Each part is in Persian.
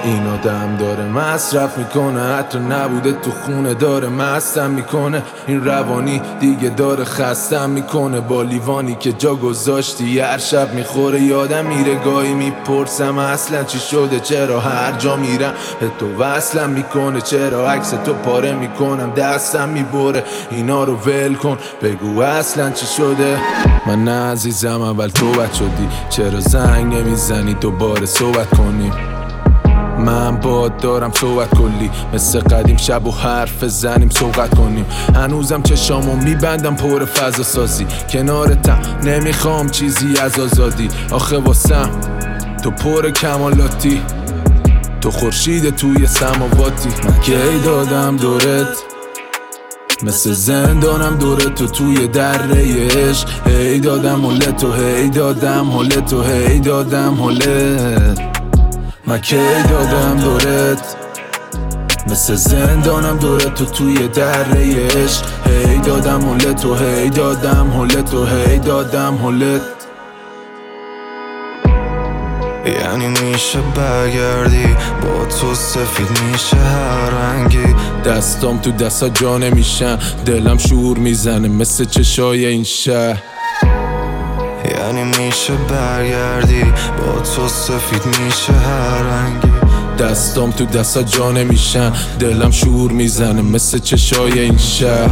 این آدم داره مصرف میکنه، حتی نبوده تو خونه داره مستم میکنه. این روانی دیگه داره خستم میکنه، با لیوانی که جا گذاشتی هر شب میخوره. یادم میره گاهی میپرسم اصلا چی شده، چرا هر جا میرم به تو وصلم میکنه، چرا عکس تو پاره میکنم دستم میبره. اینا رو ول کن بگو اصلا چی شده. من نه عزیزم اول تو بد شدی، چرا زنگ نمیزنی دوباره صحبت کنیم. من باد دارم صحبت کلی مثل قدیم، شب و حرف زنیم صحبت کنیم. هنوزم چشامو میبندم پر فضا سازی، کنارتم نمیخوام چیزی از آزادی. آخه واسم تو پر کمالاتی، تو خورشید توی سماواتی. من کی دادم دورت مثل زندانم دوره تو توی دره عشق. هی دادم حلت و هی دادم حلت و هی دادم حلت. من کی دادم دورت مثل زندانم دوره تو توی دره عشق. هی دادم حلت و هی دادم حلت و هی دادم حلت. یعنی میشه برگردی با تو سفید میشه هر رنگی. دستام تو دستا جا نمیشن، دلم شور میزنه مثل چشای این شهر. یعنی میشه برگردی با تو سفید میشه هر رنگی. دستام تو دستا جا نمیشن، دلم شور میزنه مثل چشای این شهر.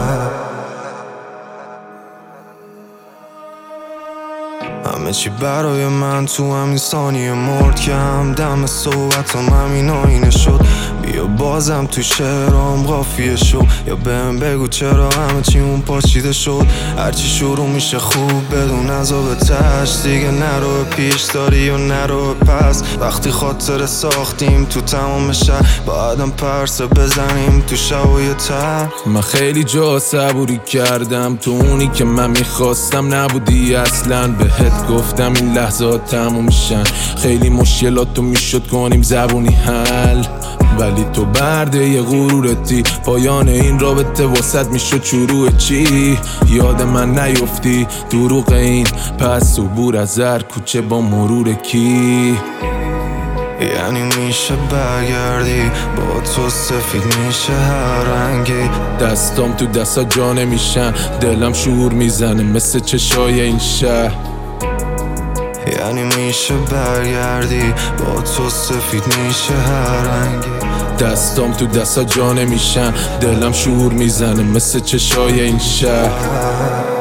همه چی برای من تو همین ثانیه مرد که همدم صحبتم همین آینه شد. بیا بازم تو شعرام قافیه شو، یا بهم بگو چرا همه چی اون پاشیده شد. هرچی شروع میشه خوب بدون عذاب تش، دیگه نرو پیش داری و نرو پس. وقتی خاطره ساختیم تو تمام شهر، بعدم پرسه بزنیم تو شبای تر. من خیلی جا صبوری کردم، تو اونی که من میخواستم نبودی اصلا. بهت گفتم این لحظات تموم میشن، خیلی مشکلاتو میشد کنیم زبونی حل، ولی تو برده یه غرورتی. پایان این رابطه واسط میشد شروع چی؟ یاد من نیفتی دروغ این پس عبور از هر کوچه با مرور کی. یعنی میشه برگردی با تو سفید میشه هر رنگی. دستام تو دستا جا نمیشن، دلم شور میزنه مثل چشای این شهر. یعنی میشه برگردی با تو سفید میشه هر رنگی. دستام تو دستا جا نمیشن، دلم شور میزنه مثل چشای این شهر.